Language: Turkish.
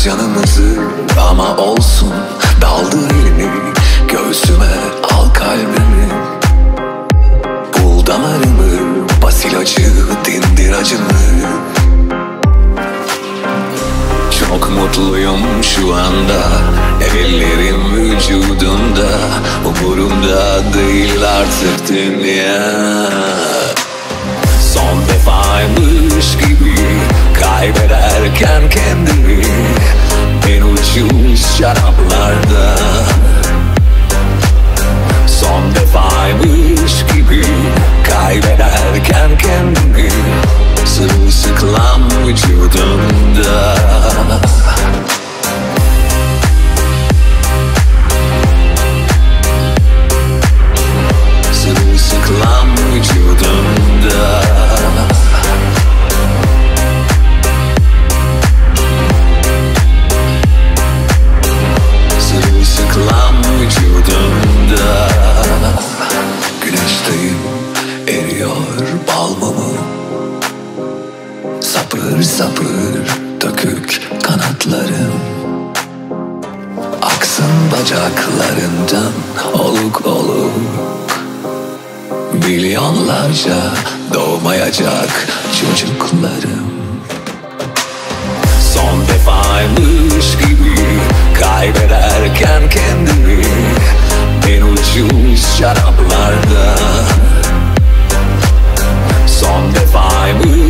canımızı ama olsun. Daldır elini göğsüme, al kalbimi. Bul damarımı, bas ilacı, dindir acımı. Çok mutluyum şu anda, ellerim vücudumda. Umurumda değil artık dünya. Son defaymış gibi kaybederken kendimi en ucuz şaraplarda. Son defaymış gibi kaybederken kendimi sırılsıklam vücudumda. Sırılsıklam vücudumda. Sırılsıklam vücudumda. Güneşteyim, eriyor bal mumu. Sapır sapır dökük kanatlarım. Aksın bacaklarından oluk oluk. Milyonlarca doğmayacak çocuklarım. Son defaymış gibi kaybederken kendimi en ucuz şaraplarda. Son defaymış